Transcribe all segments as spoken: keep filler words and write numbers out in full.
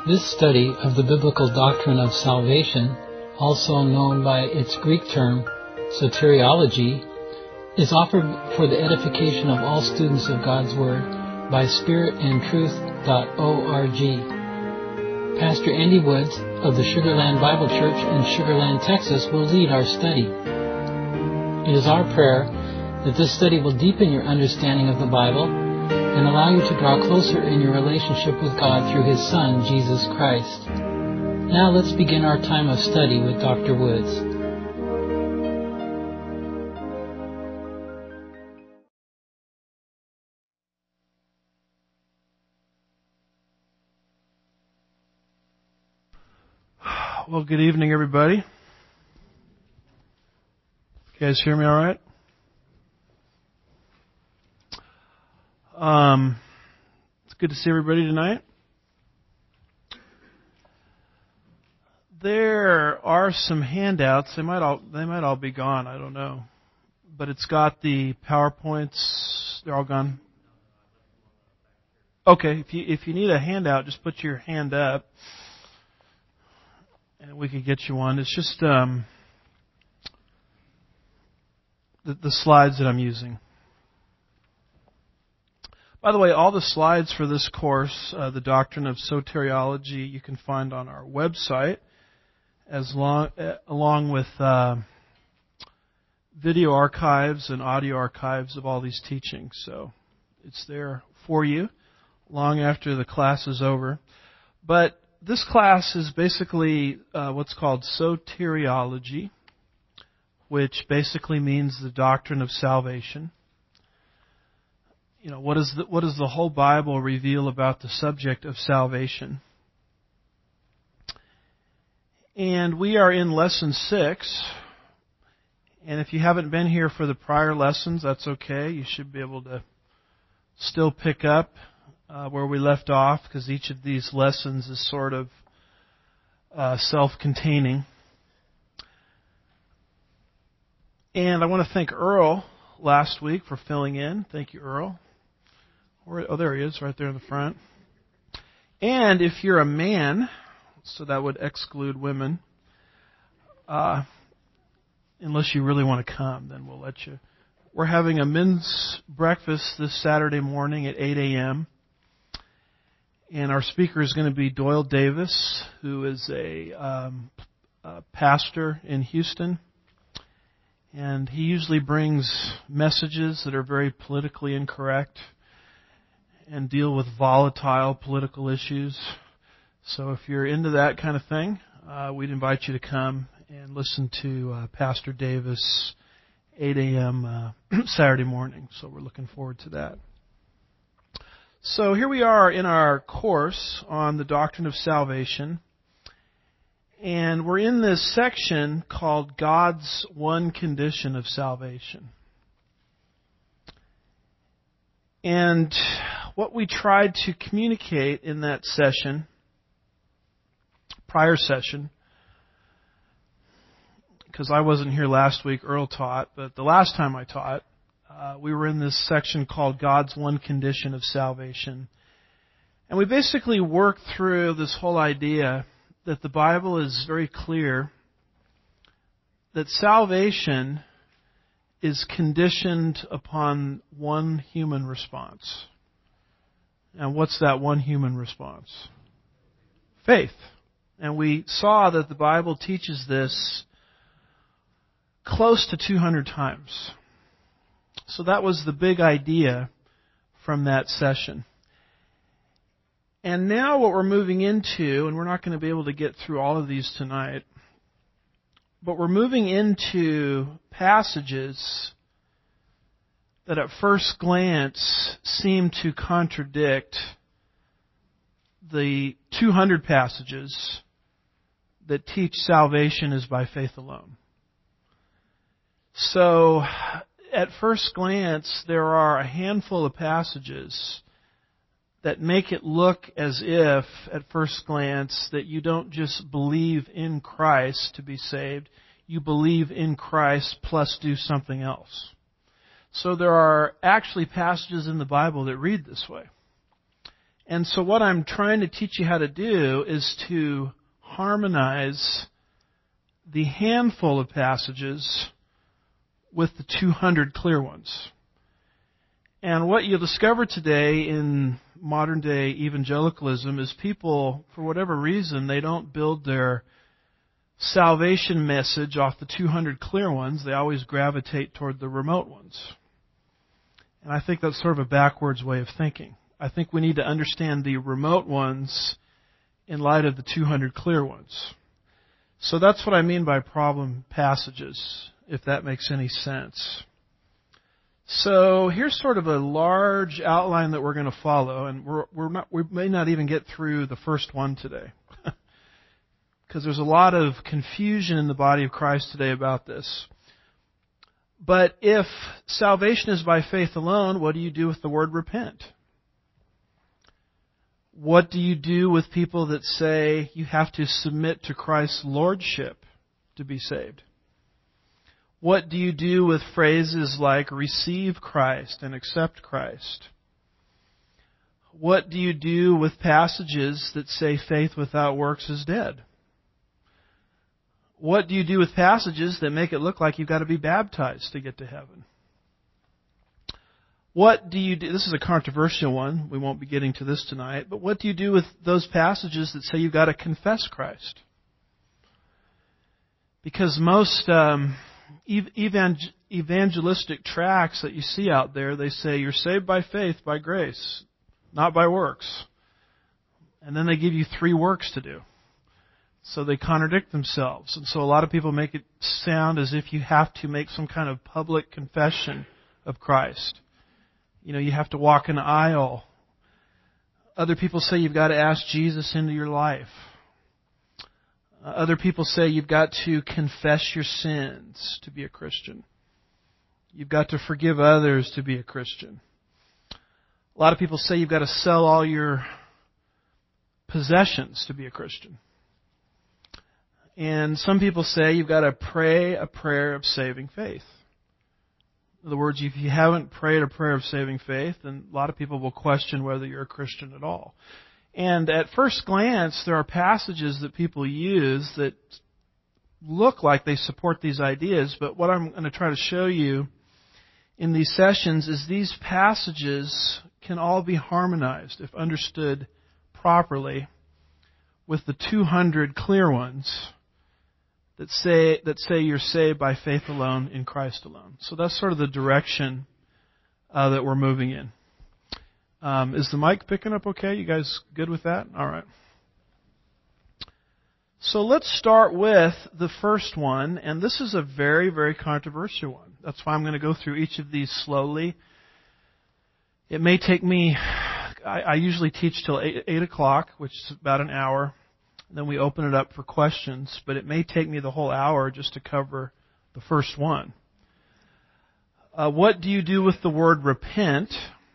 This study of the biblical doctrine of salvation, also known by its Greek term, soteriology, is offered for the edification of all students of God's Word by spirit and truth dot org. Pastor Andy Woods of the Sugar Land Bible Church in Sugar Land, Texas will lead our study. It is our prayer that this study will deepen your understanding of the Bible and allow you to draw closer in your relationship with God through His Son, Jesus Christ. Now let's begin our time of study with Doctor Woods. Well, good evening, everybody. You guys hear me all right? Um, it's good to see everybody tonight. There are some handouts. They might all they might all be gone. I don't know, but it's got the PowerPoints. They're all gone. Okay, if you if you need a handout, just put your hand up, and we could get you one. It's just um, the, the slides that I'm using. By the way, all the slides for this course, uh, the Doctrine of Soteriology, you can find on our website, as long, uh, along with uh, video archives and audio archives of all these teachings. So it's there for you long after the class is over. But this class is basically uh, what's called soteriology, which basically means the doctrine of salvation. You know, what, is the, what does the whole Bible reveal about the subject of salvation? And we are in lesson six. And if you haven't been here for the prior lessons, that's okay. You should be able to still pick up uh, where we left off, because each of these lessons is sort of uh, self-containing. And I want to thank Earl last week for filling in. Thank you, Earl. Oh, there he is, right there in the front. And if you're a man, so that would exclude women, uh, unless you really want to come, then we'll let you. We're having a men's breakfast this Saturday morning at eight a.m. And our speaker is going to be Doyle Davis, who is a, um, a pastor in Houston. And he usually brings messages that are very politically incorrect and deal with volatile political issues. So if you're into that kind of thing, uh, we'd invite you to come and listen to uh, Pastor Davis, eight a.m. Uh, Saturday morning. So we're looking forward to that. So here we are in our course on the doctrine of salvation. And we're in this section called God's One Condition of Salvation. And what we tried to communicate in that session, prior session, because I wasn't here last week, Earl taught, but the last time I taught, uh, we were in this section called God's One Condition of Salvation. And we basically worked through this whole idea that the Bible is very clear that salvation is conditioned upon one human response. And what's that one human response? Faith. And we saw that the Bible teaches this close to two hundred times. So that was the big idea from that session. And now what we're moving into, and we're not going to be able to get through all of these tonight, but we're moving into passages that at first glance seem to contradict the two hundred passages that teach salvation is by faith alone. So, at first glance, there are a handful of passages that make it look as if, at first glance, that you don't just believe in Christ to be saved, you believe in Christ plus do something else. So there are actually passages in the Bible that read this way. And so what I'm trying to teach you how to do is to harmonize the handful of passages with the two hundred clear ones. And what you'll discover today in modern day evangelicalism is people, for whatever reason, they don't build their salvation message off the two hundred clear ones. They always gravitate toward the remote ones. And I think that's sort of a backwards way of thinking. I think we need to understand the remote ones in light of the two hundred clear ones. So that's what I mean by problem passages, if that makes any sense. So here's sort of a large outline that we're going to follow, and we're, we're not, we may not even get through the first one today. Because there's a lot of confusion in the body of Christ today about this. But if salvation is by faith alone, what do you do with the word repent? What do you do with people that say you have to submit to Christ's lordship to be saved? What do you do with phrases like receive Christ and accept Christ? What do you do with passages that say faith without works is dead? What do you do with passages that make it look like you've got to be baptized to get to heaven? What do you do? This is a controversial one. We won't be getting to this tonight. But what do you do with those passages that say you've got to confess Christ? Because most um, evangel- evangelistic tracts that you see out there, they say you're saved by faith, by grace, not by works. And then they give you three works to do. So they contradict themselves. And so a lot of people make it sound as if you have to make some kind of public confession of Christ. You know, you have to walk an aisle. Other people say you've got to ask Jesus into your life. Uh, other people say you've got to confess your sins to be a Christian. You've got to forgive others to be a Christian. A lot of people say you've got to sell all your possessions to be a Christian. And some people say you've got to pray a prayer of saving faith. In other words, if you haven't prayed a prayer of saving faith, then a lot of people will question whether you're a Christian at all. And at first glance, there are passages that people use that look like they support these ideas, but what I'm going to try to show you in these sessions is these passages can all be harmonized, if understood properly, with the two hundred clear ones that say that say you're saved by faith alone in Christ alone. So that's sort of the direction uh, that we're moving in. Um, is the mic picking up okay? You guys good with that? All right. So let's start with the first one, and this is a very, very controversial one. That's why I'm going to go through each of these slowly. It may take me, I, I usually teach till eight, eight o'clock, which is about an hour. Then we open it up for questions, but it may take me the whole hour just to cover the first one. Uh, what do you do with the word repent?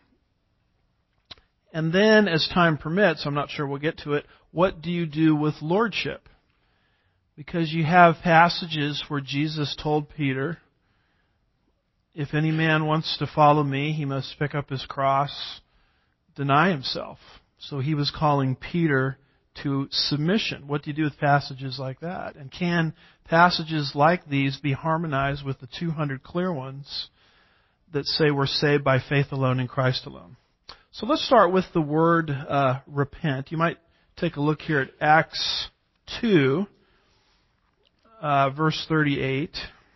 And then, as time permits, I'm not sure we'll get to it, what do you do with lordship? Because you have passages where Jesus told Peter, if any man wants to follow me, he must pick up his cross, deny himself. So he was calling Peter to submission. What do you do with passages like that? And can passages like these be harmonized with the two hundred clear ones that say we're saved by faith alone in Christ alone? So let's start with the word uh, repent. You might take a look here at Acts two, uh, verse thirty-eight.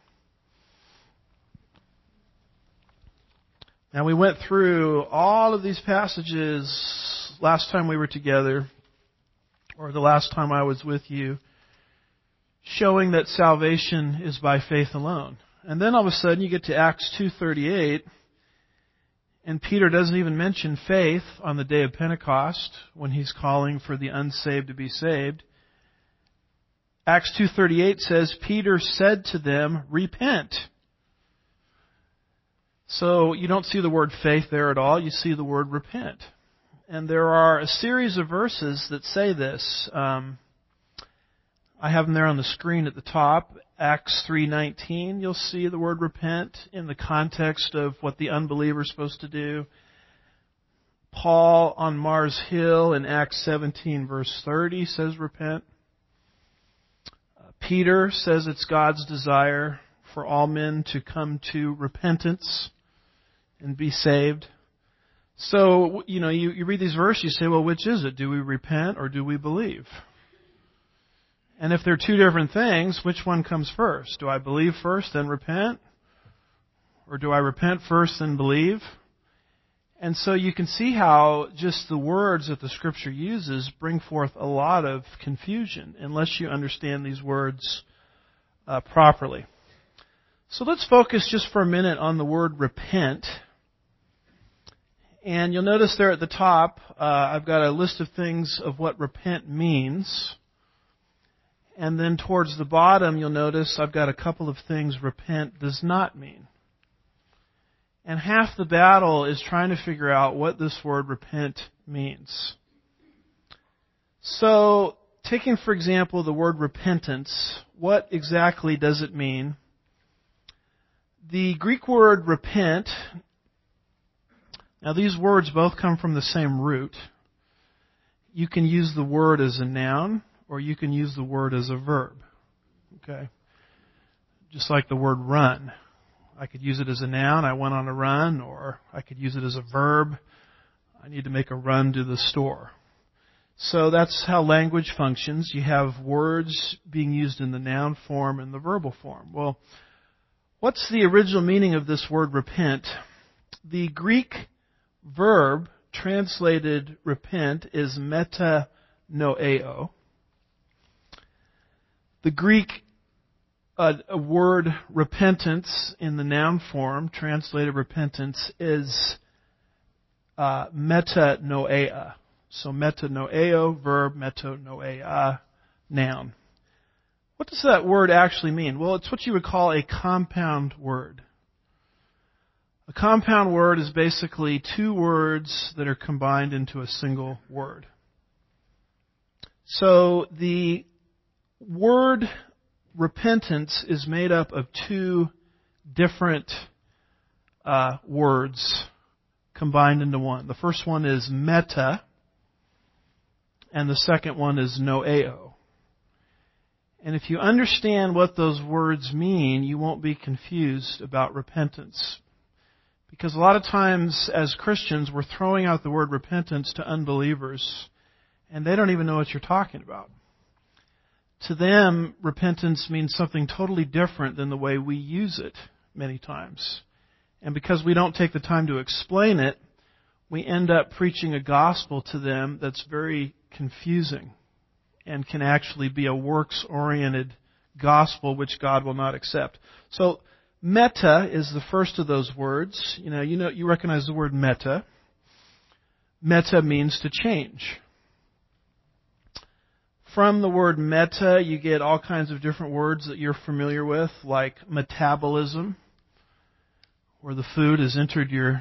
Now we went through all of these passages last time we were together, or the last time I was with you, showing that salvation is by faith alone. And then all of a sudden you get to Acts two thirty-eight, and Peter doesn't even mention faith on the day of Pentecost when he's calling for the unsaved to be saved. Acts two thirty-eight says, Peter said to them, repent. So you don't see the word faith there at all. You see the word repent. And there are a series of verses that say this. Um, I have them there on the screen at the top. Acts three nineteen, you'll see the word repent in the context of what the unbeliever is supposed to do. Paul on Mars Hill in Acts seventeen verse thirty says repent. Uh, Peter says it's God's desire for all men to come to repentance and be saved. So, you know, you, you read these verses, you say, well, which is it? Do we repent or do we believe? And if they're two different things, which one comes first? Do I believe first, then repent? Or do I repent first, then believe? And so you can see how just the words that the Scripture uses bring forth a lot of confusion unless you understand these words uh, properly. So let's focus just for a minute on the word repent. And you'll notice there at the top, uh, I've got a list of things of what repent means. And then towards the bottom, you'll notice I've got a couple of things repent does not mean. And half the battle is trying to figure out what this word repent means. So, taking for example the word repentance, what exactly does it mean? The Greek word repent, now these words both come from the same root. You can use the word as a noun, or you can use the word as a verb. Okay? Just like the word run. I could use it as a noun, I went on a run, or I could use it as a verb, I need to make a run to the store. So that's how language functions. You have words being used in the noun form and the verbal form. Well, what's the original meaning of this word repent? The Greek verb translated repent is metanoeo. The Greek uh, word repentance in the noun form, translated repentance, is uh, metanoia. So metanoeo, verb, metanoia, noun. What does that word actually mean? Well, it's what you would call a compound word. A compound word is basically two words that are combined into a single word. So the word repentance is made up of two different uh, words combined into one. The first one is meta, and the second one is noeo. And if you understand what those words mean, you won't be confused about repentance. Because a lot of times, as Christians, we're throwing out the word repentance to unbelievers, and they don't even know what you're talking about. To them, repentance means something totally different than the way we use it many times. And because we don't take the time to explain it, we end up preaching a gospel to them that's very confusing and can actually be a works-oriented gospel which God will not accept. So, meta is the first of those words. You know, you know, you recognize the word meta. Meta means to change. From the word meta, you get all kinds of different words that you're familiar with, like metabolism, where the food has entered your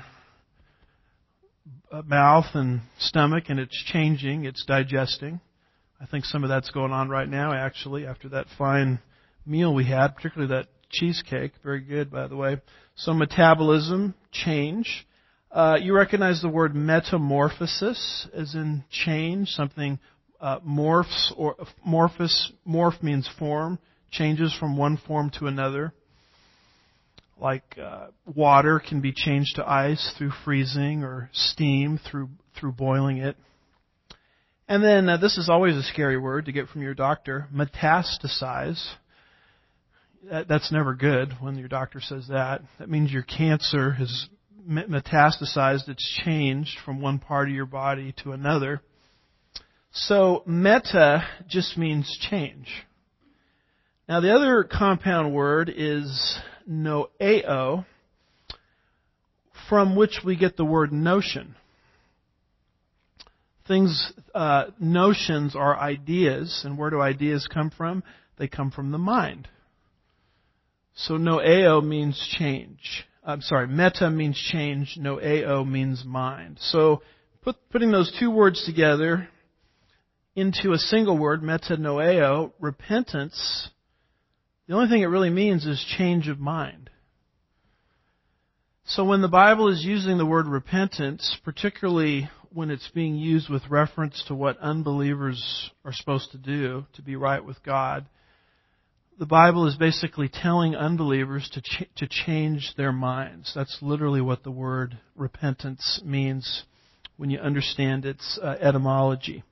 mouth and stomach and it's changing, it's digesting. I think some of that's going on right now, actually, after that fine meal we had, particularly that cheesecake. Very good, by the way. So metabolism, change. Uh, you recognize the word metamorphosis, as in change. Something uh, morphs, or morphous. Morph means form, changes from one form to another. Like uh, water can be changed to ice through freezing, or steam through through boiling it. And then, uh, this is always a scary word to get from your doctor, metastasize. That, that's never good when your doctor says that. That means your cancer has metastasized, it's changed from one part of your body to another. So, meta just means change. Now, the other compound word is noeo, from which we get the word notion. Things, uh, notions are ideas, and where do ideas come from? They come from the mind. So noeo means change. I'm sorry, meta means change, noeo means mind. So put, putting those two words together into a single word, metanoeo, repentance, the only thing it really means is change of mind. So when the Bible is using the word repentance, particularly when it's being used with reference to what unbelievers are supposed to do to be right with God, the Bible is basically telling unbelievers to ch- to change their minds. That's literally what the word repentance means when you understand its uh, etymology.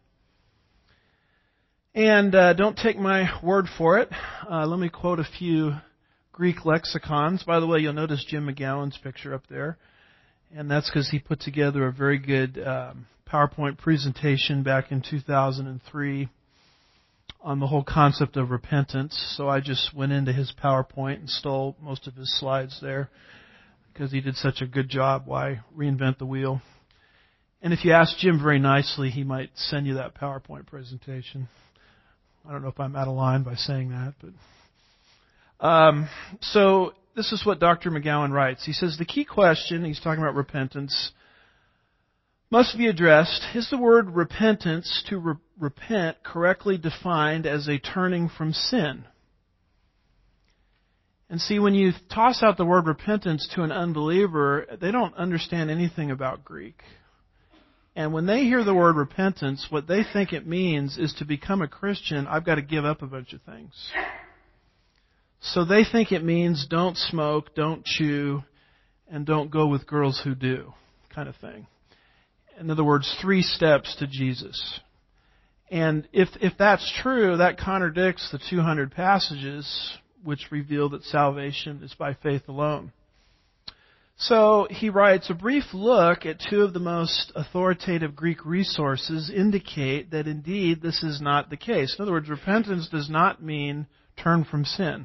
And uh, don't take my word for it. Uh, let me quote a few Greek lexicons. By the way, you'll notice Jim McGowan's picture up there. And that's because he put together a very good um, PowerPoint presentation back in two thousand three on the whole concept of repentance. So I just went into his PowerPoint and stole most of his slides there because he did such a good job. Why reinvent the wheel? And if you ask Jim very nicely, he might send you that PowerPoint presentation. I don't know if I'm out of line by saying that, but um, so this is what Doctor McGowan writes. He says the key question, he's talking about repentance, must be addressed. Is the word repentance, to re- repent, correctly defined as a turning from sin? And see, when you toss out the word repentance to an unbeliever, they don't understand anything about Greek. And when they hear the word repentance, what they think it means is to become a Christian, I've got to give up a bunch of things. So they think it means don't smoke, don't chew, and don't go with girls who do, kind of thing. In other words, three steps to Jesus. And if if that's true, that contradicts the two hundred passages which reveal that salvation is by faith alone. So he writes, a brief look at two of the most authoritative Greek resources indicate that indeed this is not the case. In other words, repentance does not mean turn from sin.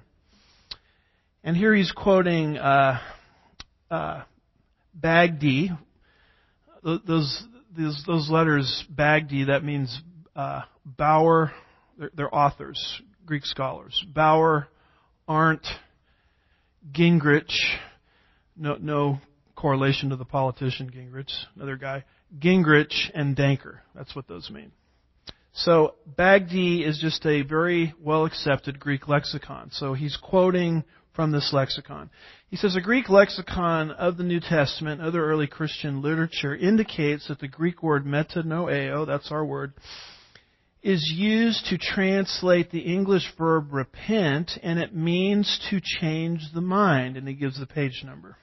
And here he's quoting uh, uh, Bagdi. Those, those those letters, Bagdi, that means uh, Bauer, they're, they're authors, Greek scholars. Bauer, Arndt, Gingrich, no, no correlation to the politician Gingrich, another guy, Gingrich and Danker. That's what those mean. So Bagdi is just a very well-accepted Greek lexicon. So he's quoting from this lexicon. He says, a Greek lexicon of the New Testament, other early Christian literature, indicates that the Greek word metanoeo, that's our word, is used to translate the English verb repent, and it means to change the mind. And he gives the page number.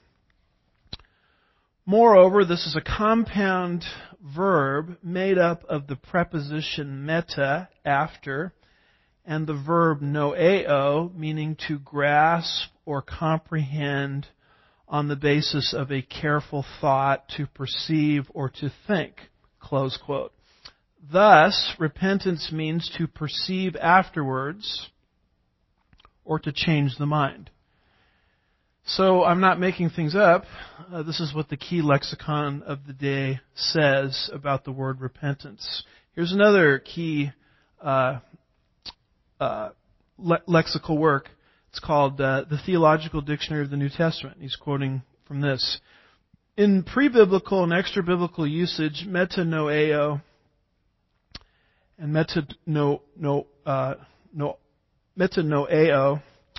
Moreover, this is a compound verb made up of the preposition meta, after, and the verb noeo, meaning to grasp or comprehend on the basis of a careful thought, to perceive or to think. Close quote. Thus, repentance means to perceive afterwards or to change the mind. So I'm not making things up. Uh, this is what the key lexicon of the day says about the word repentance. Here's another key uh, uh, le- lexical work. It's called uh, the Theological Dictionary of the New Testament. He's quoting from this. In pre-biblical and extra-biblical usage, metanoeo and metano, no, uh, no, metanoeo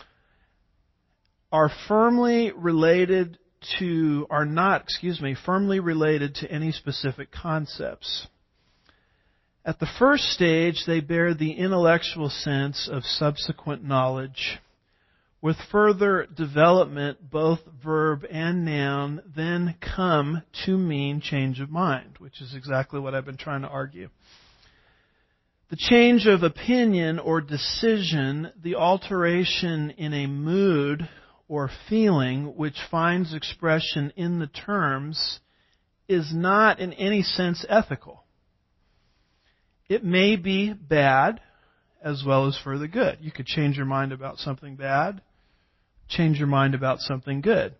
are firmly related to, are not, excuse me, firmly related to any specific concepts. At the first stage, they bear the intellectual sense of subsequent knowledge. With further development, both verb and noun then come to mean change of mind, which is exactly what I've been trying to argue. The change of opinion or decision, the alteration in a mood or feeling which finds expression in the terms, is not in any sense ethical. It may be bad as well as for the good. You could change your mind about something bad, change your mind about something good.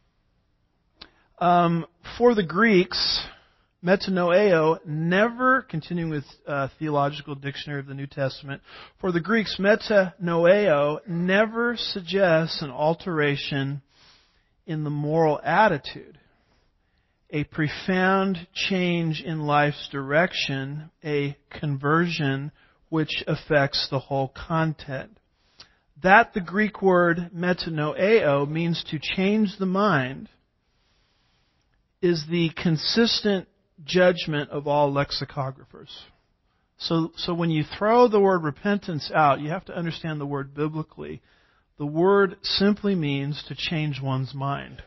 Um, for the Greeks, metanoeo never, continuing with uh, Theological Dictionary of the New Testament, for the Greeks, metanoeo never suggests an alteration in the moral attitude, a profound change in life's direction, a conversion which affects the whole content. That the Greek word metanoeo means to change the mind is the consistent judgment of all lexicographers. So, so when you throw the word repentance out, you have to understand the word biblically. The word simply means to change one's mind.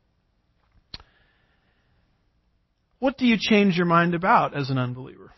What do you change your mind about as an unbeliever?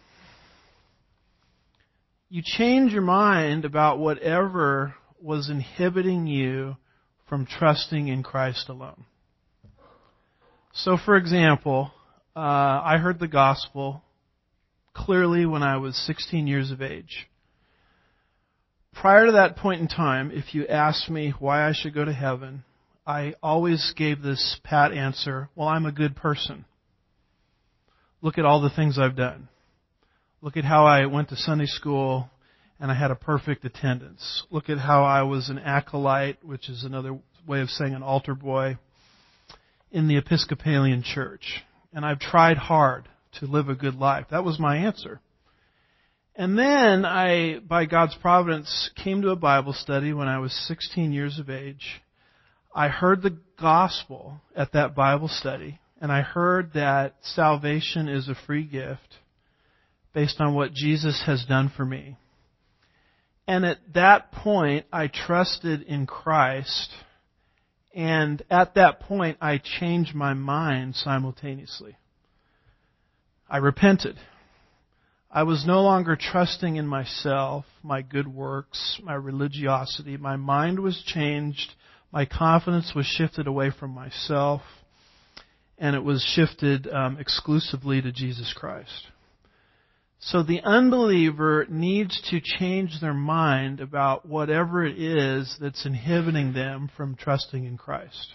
You change your mind about whatever was inhibiting you from trusting in Christ alone. So, for example, uh, I heard the gospel clearly when I was sixteen years of age. Prior to that point in time, if you asked me why I should go to heaven, I always gave this pat answer, well, I'm a good person. Look at all the things I've done. Look at how I went to Sunday school and I had a perfect attendance. Look at how I was an acolyte, which is another way of saying an altar boy, in the Episcopalian Church. And I've tried hard to live a good life. That was my answer. And then I, by God's providence, came to a Bible study when I was sixteen years of age. I heard the gospel at that Bible study, and I heard that salvation is a free gift based on what Jesus has done for me. And at that point, I trusted in Christ, and at that point, I changed my mind simultaneously. I repented. I was no longer trusting in myself, my good works, my religiosity. My mind was changed. My confidence was shifted away from myself, and it was shifted um, exclusively to Jesus Christ. So the unbeliever needs to change their mind about whatever it is that's inhibiting them from trusting in Christ.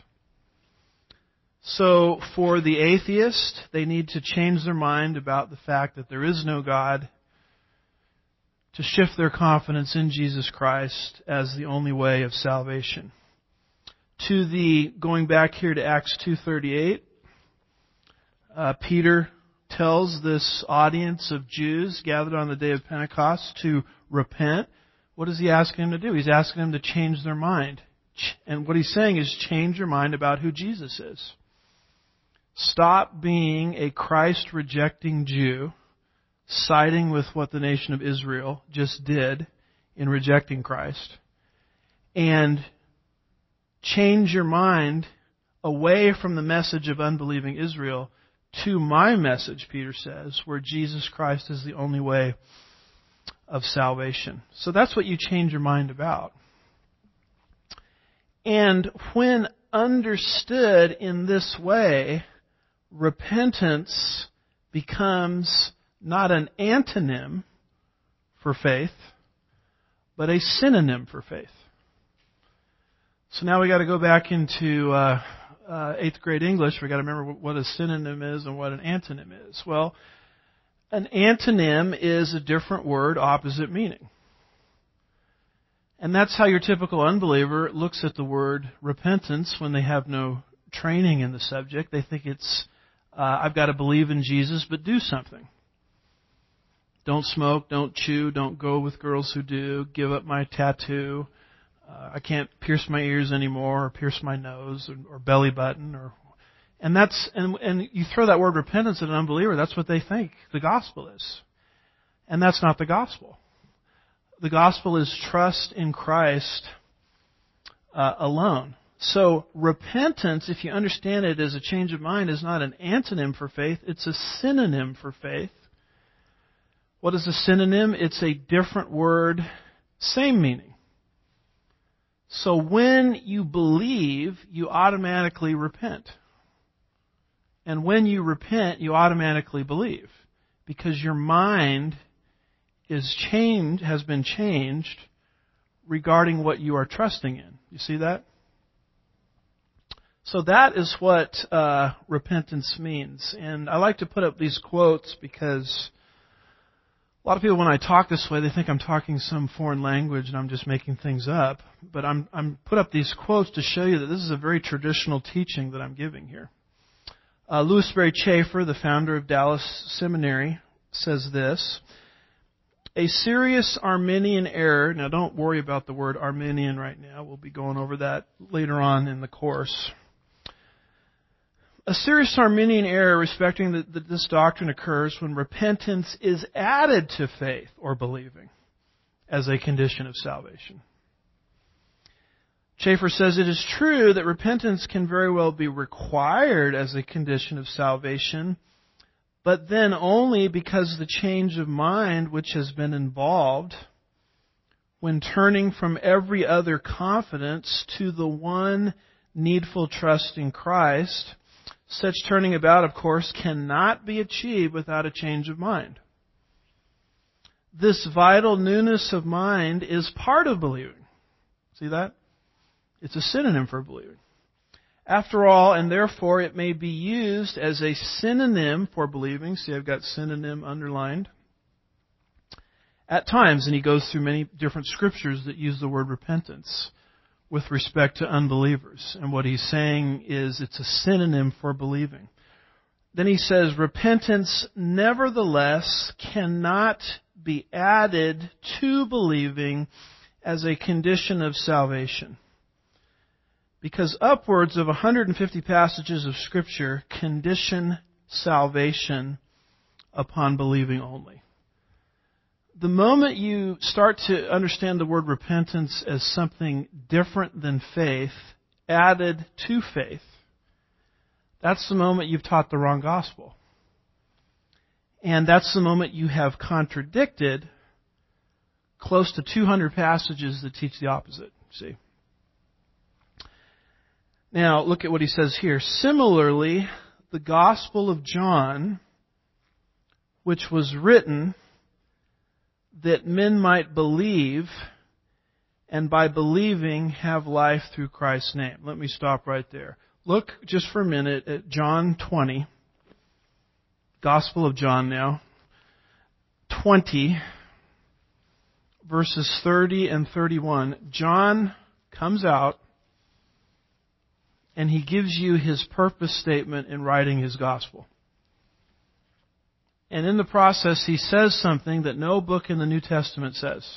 So for the atheist, they need to change their mind about the fact that there is no God, to shift their confidence in Jesus Christ as the only way of salvation. To the, going back here to Acts two thirty-eight, uh, Peter tells this audience of Jews gathered on the day of Pentecost to repent. What is he asking them to do? He's asking them to change their mind. And what he's saying is change your mind about who Jesus is. Stop being a Christ-rejecting Jew, siding with what the nation of Israel just did in rejecting Christ, and change your mind away from the message of unbelieving Israel to my message, Peter says, where Jesus Christ is the only way of salvation. So that's what you change your mind about. And when understood in this way, repentance becomes not an antonym for faith, but a synonym for faith. So now we got to go back into uh, uh, eighth grade English. We got to remember what a synonym is and what an antonym is. Well, an antonym is a different word, opposite meaning. And that's how your typical unbeliever looks at the word repentance when they have no training in the subject. They think it's, uh, I've got to believe in Jesus, but do something. Don't smoke, don't chew, don't go with girls who do, give up my tattoo. Uh, I can't pierce my ears anymore, or pierce my nose, or, or belly button, or and that's and and you throw that word repentance at an unbeliever. That's what they think the gospel is, and that's not the gospel. The gospel is trust in Christ uh, alone. So repentance, if you understand it as a change of mind, is not an antonym for faith; it's a synonym for faith. What is a synonym? It's a different word, same meaning. So when you believe, you automatically repent. And when you repent, you automatically believe. Because your mind is changed, has been changed regarding what you are trusting in. You see that? So that is what uh, repentance means. And I like to put up these quotes because a lot of people, when I talk this way, they think I'm talking some foreign language and I'm just making things up. But I'm, I'm put up these quotes to show you that this is a very traditional teaching that I'm giving here. Uh, Louis Sperry Chafer, the founder of Dallas Seminary, says this: a serious Arminian error. Now, don't worry about the word Arminian right now. We'll be going over that later on in the course. A serious Arminian error respecting that the, this doctrine occurs when repentance is added to faith or believing as a condition of salvation. Schaeffer says it is true that repentance can very well be required as a condition of salvation, but then only because the change of mind which has been involved when turning from every other confidence to the one needful trust in Christ. Such turning about, of course, cannot be achieved without a change of mind. This vital newness of mind is part of believing. See that? It's a synonym for believing. After all, and therefore it may be used as a synonym for believing. See, I've got synonym underlined. At times, and he goes through many different scriptures that use the word repentance with respect to unbelievers. And what he's saying is it's a synonym for believing. Then he says, repentance nevertheless cannot be added to believing as a condition of salvation. Because upwards of one hundred fifty passages of Scripture condition salvation upon believing only. The moment you start to understand the word repentance as something different than faith, added to faith, that's the moment you've taught the wrong gospel. And that's the moment you have contradicted close to two hundred passages that teach the opposite. See? Now, look at what he says here. Similarly, the Gospel of John, which was written that men might believe, and by believing have life through Christ's name. Let me stop right there. Look just for a minute at John twenty. Gospel of John now. twenty, verses thirty and thirty-one. John comes out and he gives you his purpose statement in writing his gospel. And in the process, he says something that no book in the New Testament says.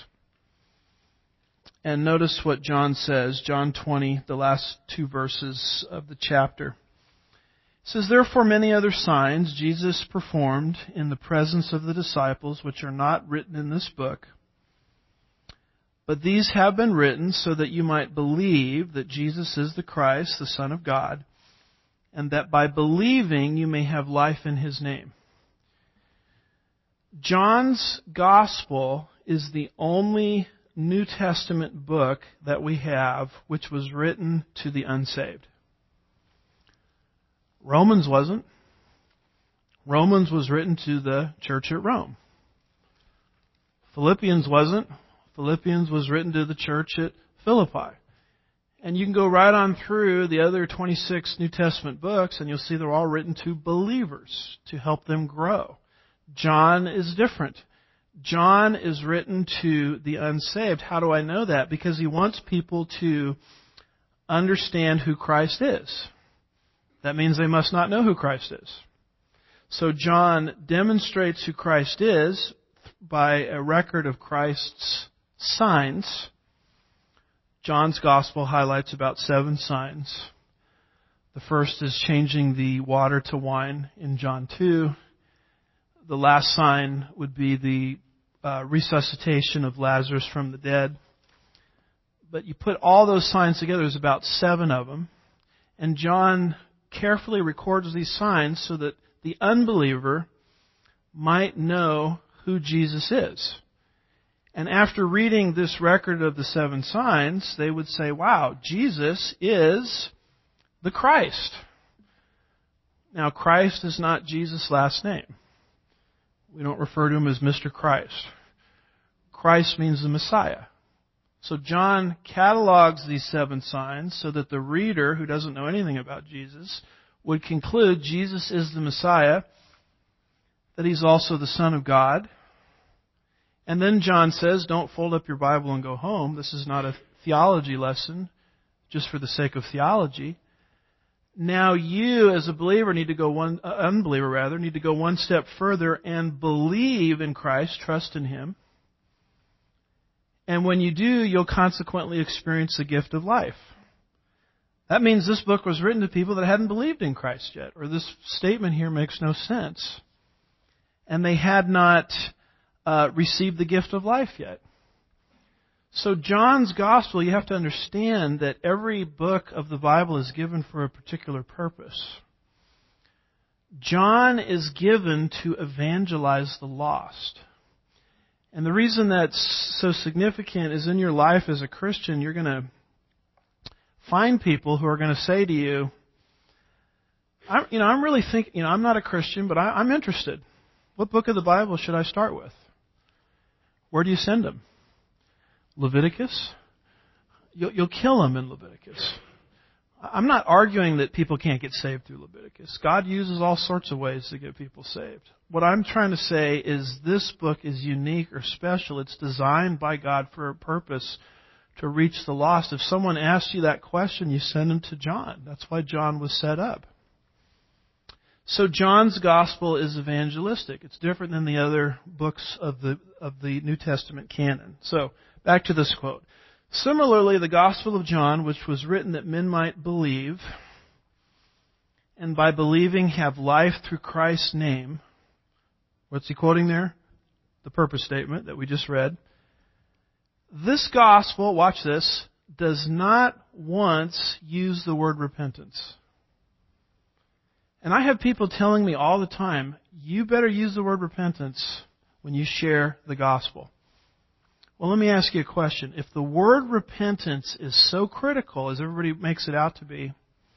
And notice what John says, John twenty, the last two verses of the chapter. It says, therefore many other signs Jesus performed in the presence of the disciples, which are not written in this book. But these have been written so that you might believe that Jesus is the Christ, the Son of God, and that by believing you may have life in His name. John's Gospel is the only New Testament book that we have which was written to the unsaved. Romans wasn't. Romans was written to the church at Rome. Philippians wasn't. Philippians was written to the church at Philippi. And you can go right on through the other twenty-six New Testament books and you'll see they're all written to believers to help them grow. John is different. John is written to the unsaved. How do I know that? Because he wants people to understand who Christ is. That means they must not know who Christ is. So John demonstrates who Christ is by a record of Christ's signs. John's Gospel highlights about seven signs. The first is changing the water to wine in John two. The last sign would be the uh, resuscitation of Lazarus from the dead. But you put all those signs together, there's about seven of them. And John carefully records these signs so that the unbeliever might know who Jesus is. And after reading this record of the seven signs, they would say, wow, Jesus is the Christ. Now, Christ is not Jesus' last name. We don't refer to him as Mister Christ. Christ means the Messiah. So John catalogs these seven signs so that the reader who doesn't know anything about Jesus would conclude Jesus is the Messiah, that He's also the Son of God. And then John says, don't fold up your Bible and go home. This is not a theology lesson just for the sake of theology. Now you, as a believer, need to go one, uh, unbeliever rather, need to go one step further and believe in Christ, trust in Him. And when you do, you'll consequently experience the gift of life. That means this book was written to people that hadn't believed in Christ yet, or this statement here makes no sense. And they had not uh, received the gift of life yet. So John's Gospel, you have to understand that every book of the Bible is given for a particular purpose. John is given to evangelize the lost. And the reason that's so significant is in your life as a Christian, you're going to find people who are going to say to you, I'm, you know, I'm really thinking, you know, I'm not a Christian, but I, I'm interested. What book of the Bible should I start with? Where do you send them? Leviticus? You'll, you'll kill them in Leviticus. I'm not arguing that people can't get saved through Leviticus. God uses all sorts of ways to get people saved. What I'm trying to say is this book is unique or special. It's designed by God for a purpose to reach the lost. If someone asks you that question, you send them to John. That's why John was set up. So John's Gospel is evangelistic. It's different than the other books of the of the New Testament canon. So back to this quote. Similarly, the Gospel of John, which was written that men might believe, and by believing have life through Christ's name. What's he quoting there? The purpose statement that we just read. This Gospel, watch this, does not once use the word repentance. And I have people telling me all the time, you better use the word repentance when you share the Gospel. Well, let me ask you a question. If the word repentance is so critical as everybody makes it out to be,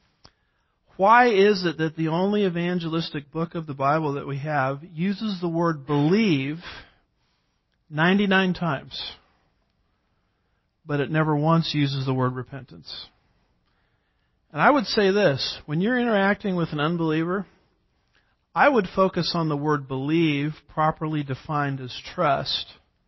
why is it that the only evangelistic book of the Bible that we have uses the word believe ninety-nine times, but it never once uses the word repentance? And I would say this, when you're interacting with an unbeliever, I would focus on the word believe, properly defined as trust.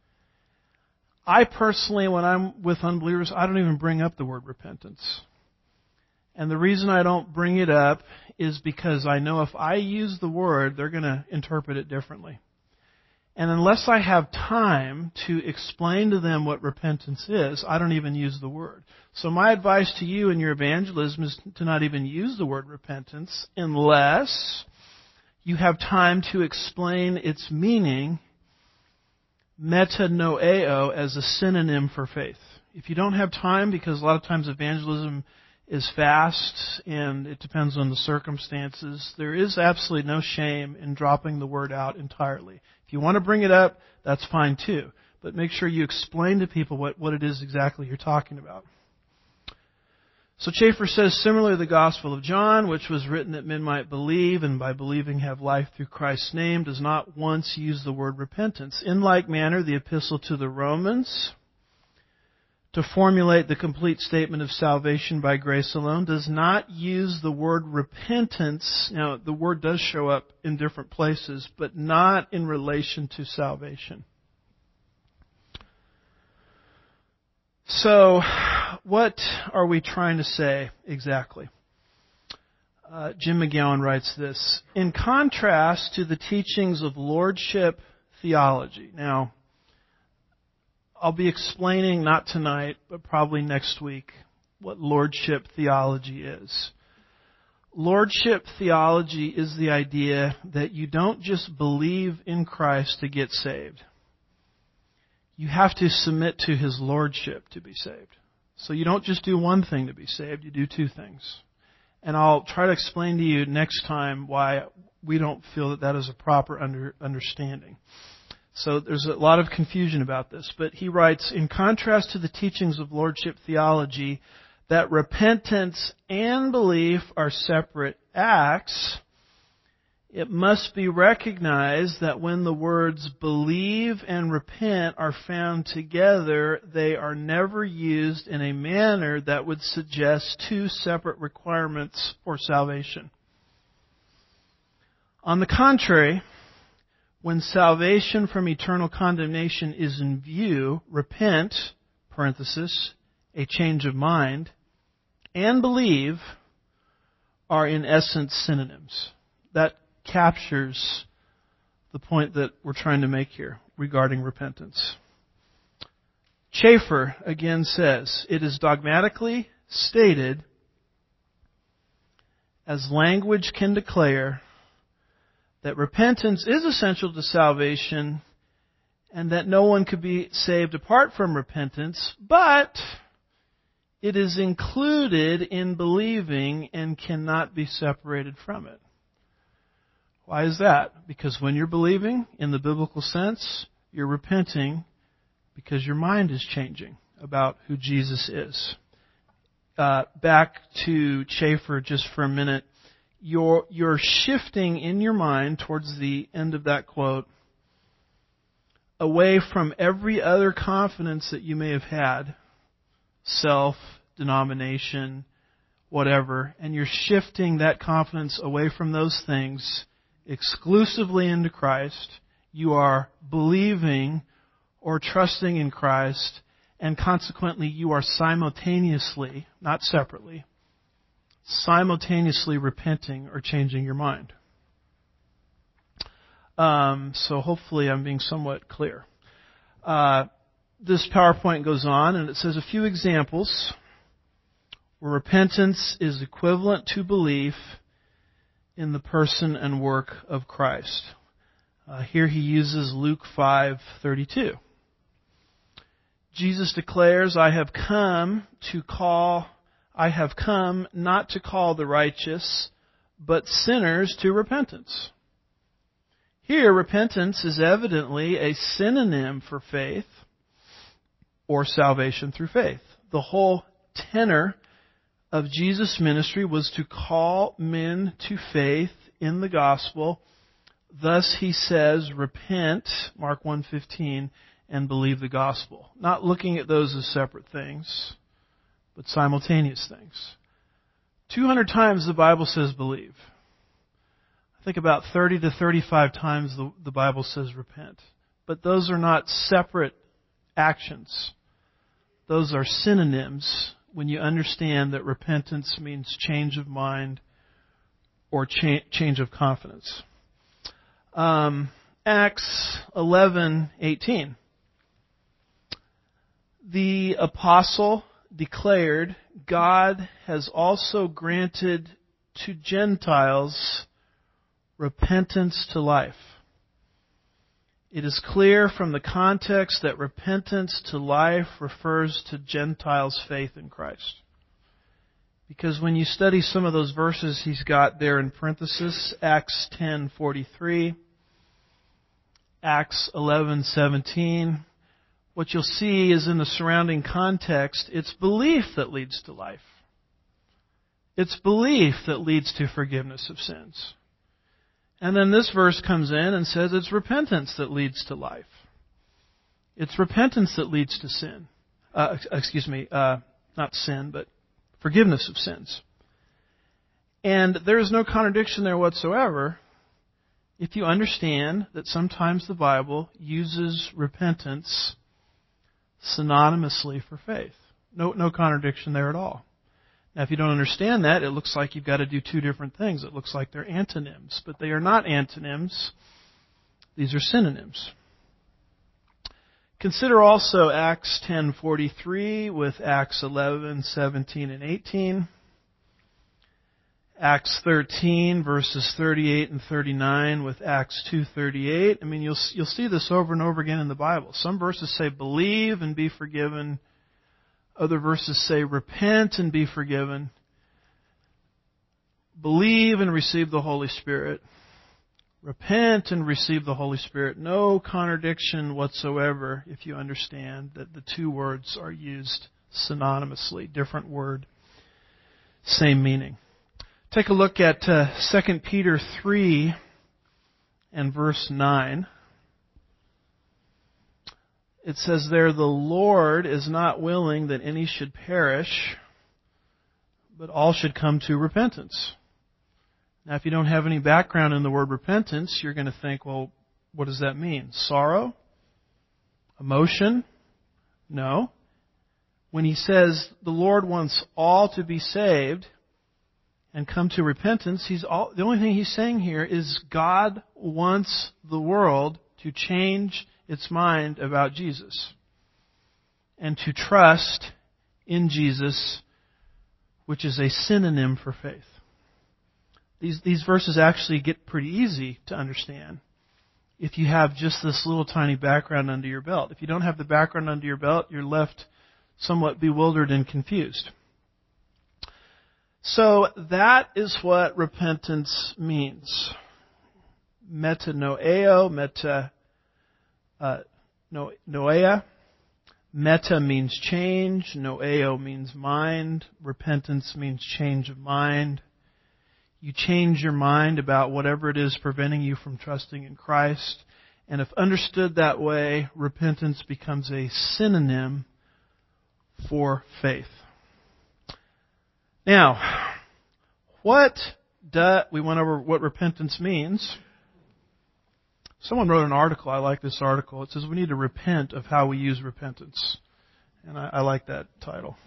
I personally, when I'm with unbelievers, I don't even bring up the word repentance. And the reason I don't bring it up is because I know if I use the word, they're going to interpret it differently. And unless I have time to explain to them what repentance is, I don't even use the word. So my advice to you in your evangelism is to not even use the word repentance unless you have time to explain its meaning, metanoeo, as a synonym for faith. If you don't have time, because a lot of times evangelism is fast and it depends on the circumstances, there is absolutely no shame in dropping the word out entirely. If you want to bring it up, that's fine too. But make sure you explain to people what, what it is exactly you're talking about. So Chafer says, similarly, the Gospel of John, which was written that men might believe, and by believing have life through Christ's name, does not once use the word repentance. In like manner, the Epistle to the Romans, to formulate the complete statement of salvation by grace alone, does not use the word repentance. Now, the word does show up in different places, but not in relation to salvation. So, what are we trying to say exactly? Uh, Jim McGowan writes this. In contrast to the teachings of lordship theology. Now, I'll be explaining, not tonight, but probably next week, what lordship theology is. Lordship theology is the idea that you don't just believe in Christ to get saved. You have to submit to His lordship to be saved. So you don't just do one thing to be saved, you do two things. And I'll try to explain to you next time why we don't feel that that is a proper under, understanding. So there's a lot of confusion about this. But he writes, in contrast to the teachings of lordship theology, that repentance and belief are separate acts, it must be recognized that when the words believe and repent are found together, they are never used in a manner that would suggest two separate requirements for salvation. On the contrary, when salvation from eternal condemnation is in view, repent, parenthesis, a change of mind, and believe are in essence synonyms. That captures the point that we're trying to make here regarding repentance. Chafer again says, it is dogmatically stated as language can declare, that repentance is essential to salvation and that no one could be saved apart from repentance, but it is included in believing and cannot be separated from it. Why is that? Because when you're believing, in the biblical sense, you're repenting because your mind is changing about who Jesus is. Uh, back to Chafer just for a minute. You're, you're shifting in your mind towards the end of that quote away from every other confidence that you may have had, self, denomination, whatever, and you're shifting that confidence away from those things exclusively into Christ. You are believing or trusting in Christ, and consequently you are simultaneously, not separately, simultaneously repenting or changing your mind. Um, so hopefully I'm being somewhat clear. Uh, this PowerPoint goes on and it says a few examples where repentance is equivalent to belief in the person and work of Christ. Uh, here he uses Luke five thirty-two. Jesus declares, I have come to call, I have come not to call the righteous, but sinners to repentance. Here, repentance is evidently a synonym for faith or salvation through faith. The whole tenor of Jesus' ministry was to call men to faith in the gospel. Thus he says, repent, Mark one fifteen, and believe the gospel. Not looking at those as separate things, but simultaneous things. two hundred times the Bible says believe. I think about thirty to thirty-five times the, the Bible says repent. But those are not separate actions. Those are synonyms when you understand that repentance means change of mind or cha- change of confidence. Um, Acts eleven eighteen. The apostle declared, God has also granted to Gentiles repentance to life. It is clear from the context that repentance to life refers to Gentiles' faith in Christ. Because when you study some of those verses he's got there in parenthesis, Acts ten forty-three, Acts eleven seventeen, what you'll see is in the surrounding context, it's belief that leads to life. It's belief that leads to forgiveness of sins. And then this verse comes in and says it's repentance that leads to life. It's repentance that leads to sin. Uh, excuse me, uh, not sin, but forgiveness of sins. And there is no contradiction there whatsoever if you understand that sometimes the Bible uses repentance synonymously for faith. No, no contradiction there at all. Now, if you don't understand that, it looks like you've got to do two different things. It looks like they're antonyms, but they are not antonyms. These are synonyms. Consider also Acts ten forty-three with Acts eleven seventeen and eighteen. Acts thirteen verses thirty-eight and thirty-nine with Acts two thirty-eight. I mean, you'll you'll see this over and over again in the Bible. Some verses say believe and be forgiven. Other verses say repent and be forgiven. Believe and receive the Holy Spirit. Repent and receive the Holy Spirit. No contradiction whatsoever if you understand that the two words are used synonymously. Different word, same meaning. Take a look at uh, Second Peter three and verse nine. It says there, the Lord is not willing that any should perish, but all should come to repentance. Now, if you don't have any background in the word repentance, you're going to think, well, what does that mean? Sorrow? Emotion? No. When he says the Lord wants all to be saved and come to repentance, he's all, the only thing he's saying here is God wants the world to change its mind about Jesus and to trust in Jesus, which is a synonym for faith. these, these verses actually get pretty easy to understand if you have just this little tiny background under your belt. If you don't have the background under your belt, you're left somewhat bewildered and confused. So that is what repentance means. Metanoeo, meta, uh, no, noea. Meta means change. Noeo means mind. Repentance means change of mind. You change your mind about whatever it is preventing you from trusting in Christ. And if understood that way, repentance becomes a synonym for faith. Now, what do, we went over what repentance means. Someone wrote an article. I like this article. It says we need to repent of how we use repentance. And I, I like that title.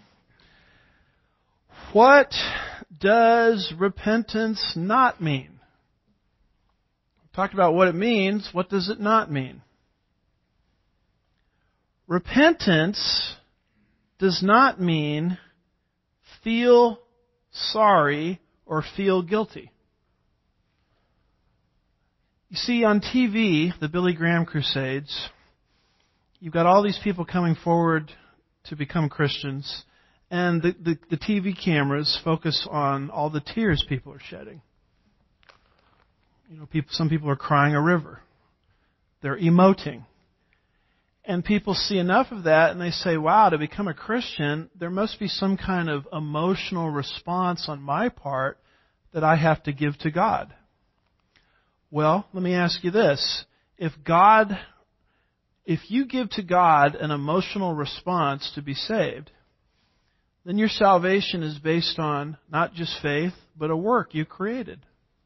What does repentance not mean? We talked about what it means. What does it not mean? Repentance does not mean feel sorry or feel guilty. You see, on T V, the Billy Graham Crusades, you've got all these people coming forward to become Christians, and the, the, the T V cameras focus on all the tears people are shedding. You know, people, some people are crying a river. They're emoting. And people see enough of that and they say, wow, to become a Christian, there must be some kind of emotional response on my part that I have to give to God. Well, let me ask you this. If God, if you give to God an emotional response to be saved, then your salvation is based on not just faith, but a work you created.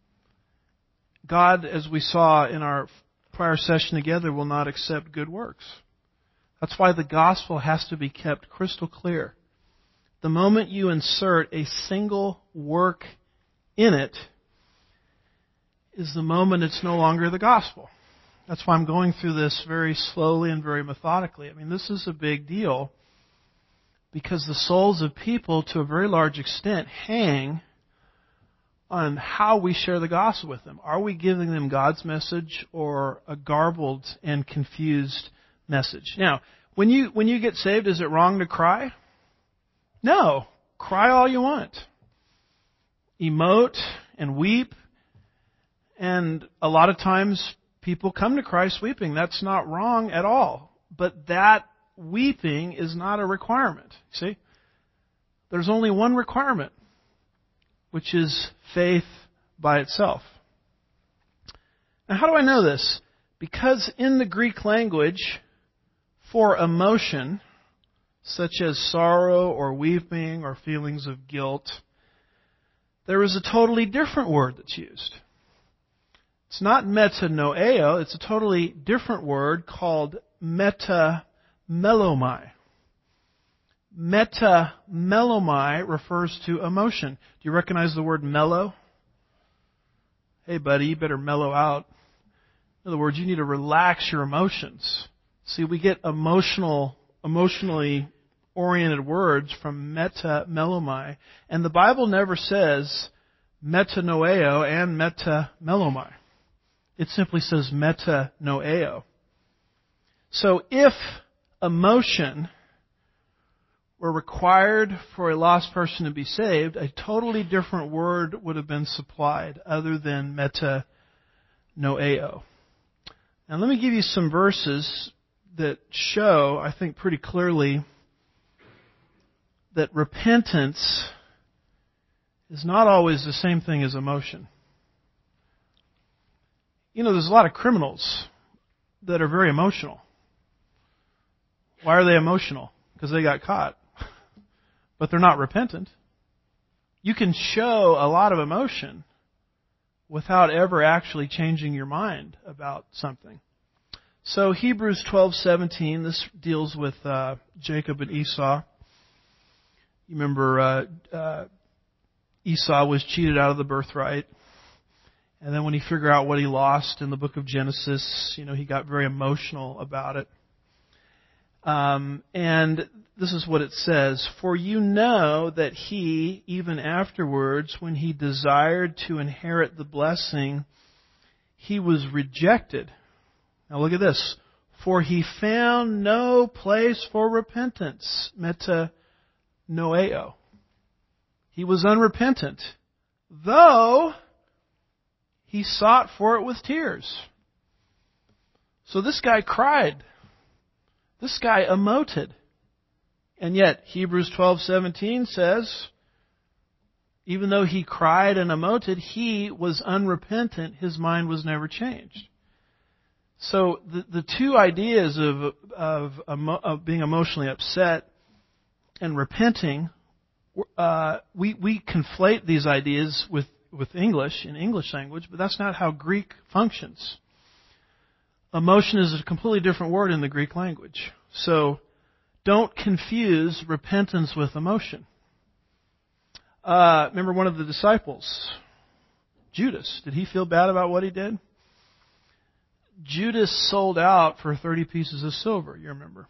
God, as we saw in our prior session together, will not accept good works. That's why the gospel has to be kept crystal clear. The moment you insert a single work in it is the moment it's no longer the gospel. That's why I'm going through this very slowly and very methodically. I mean, this is a big deal because the souls of people, to a very large extent, hang on how we share the gospel with them. Are we giving them God's message or a garbled and confused message? Now, when you when you get saved, is it wrong to cry? No. Cry all you want. Emote and weep. And a lot of times people come to Christ weeping. That's not wrong at all. But that weeping is not a requirement. See? There's only one requirement, which is faith by itself. Now, how do I know this? Because in the Greek language, for emotion, such as sorrow or weeping or feelings of guilt, there is a totally different word that's used. It's not metanoeo, it's a totally different word called metamelomai. Metamelomai refers to emotion. Do you recognize the word mellow? Hey buddy, you better mellow out. In other words, you need to relax your emotions. See, we get emotional, emotionally oriented words from metamelomai, and the Bible never says metanoeo and metamelomai. It simply says metanoeo. So if emotion were required for a lost person to be saved, a totally different word would have been supplied other than metanoeo. Now let me give you some verses that show, I think pretty clearly, that repentance is not always the same thing as emotion. You know, there's a lot of criminals that are very emotional. Why are they emotional? Because they got caught. But they're not repentant. You can show a lot of emotion without ever actually changing your mind about something. So Hebrews twelve seventeen, this deals with uh, Jacob and Esau. You remember uh, uh, Esau was cheated out of the birthright. And then when he figured out what he lost in the book of Genesis, you know, he got very emotional about it. Um, and this is what it says. For you know that he, even afterwards, when he desired to inherit the blessing, he was rejected. Now look at this. For he found no place for repentance. Metanoeo. He was unrepentant, though he sought for it with tears. So this guy cried. This guy emoted. And yet, Hebrews twelve seventeen says, even though he cried and emoted, he was unrepentant. His mind was never changed. So the, the two ideas of, of, of being emotionally upset and repenting, uh, we, we conflate these ideas with, with English, in English language, but that's not how Greek functions. Emotion is a completely different word in the Greek language. So don't confuse repentance with emotion. Uh, remember one of the disciples, Judas. Did he feel bad about what he did? Judas sold out for thirty pieces of silver, you remember.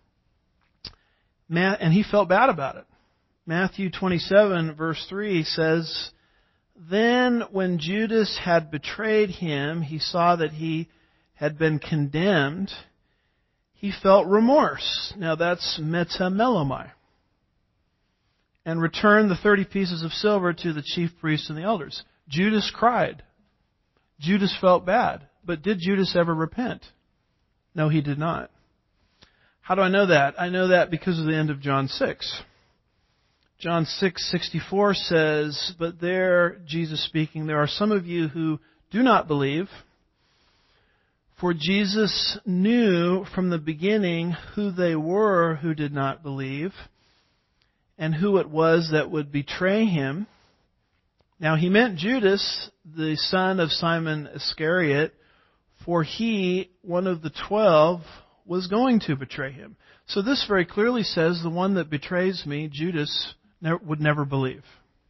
And he felt bad about it. Matthew twenty-seven, verse three says, Then when Judas had betrayed him, he saw that he had been condemned. He felt remorse. Now that's metamelomai. And returned the thirty pieces of silver to the chief priests and the elders. Judas cried. Judas felt bad. But did Judas ever repent? No, he did not. How do I know that? I know that because of the end of John six. John six sixty-four says, But there, Jesus speaking, there are some of you who do not believe. For Jesus knew from the beginning who they were who did not believe, and who it was that would betray him. Now he meant Judas, the son of Simon Iscariot, for he, one of the twelve, was going to betray him. So this very clearly says the one that betrays me, Judas, would never believe.